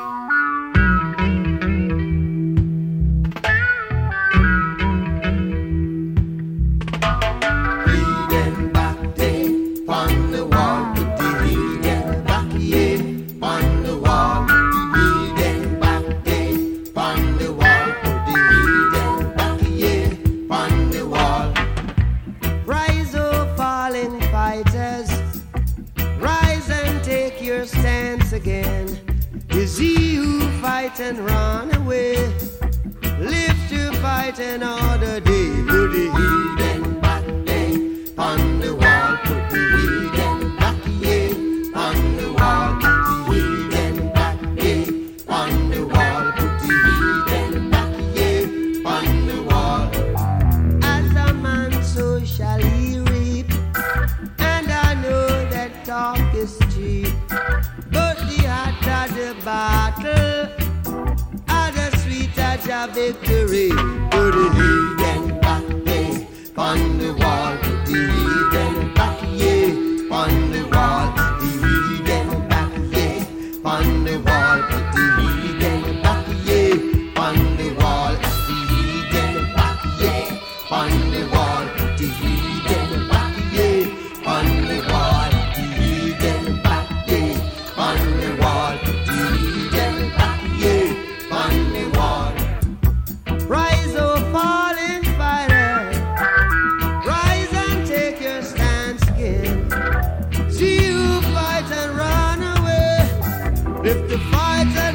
Is he who fight and run away, live to fight another day. Put the heathen back there on the wall, put the heathen back here on the wall, put the heathen back there on the wall, put the heathen back here on the wall. As a man so shall he reap, and I know that talk is cheap, but the hotter the battle, and the sweeter the victory. Put the heathen back there on the wall, put the heathen back here on the wall, put the heathen back here on the wall, put the heathen back here on the wall, put the heathen back here on the wall, put the heathen back here on the wall, put the heathen back here on the wall, put the heathen back here on the wall. Rise, O fallen fighter, rise and take your stance again. See who fights and run away. If the fighter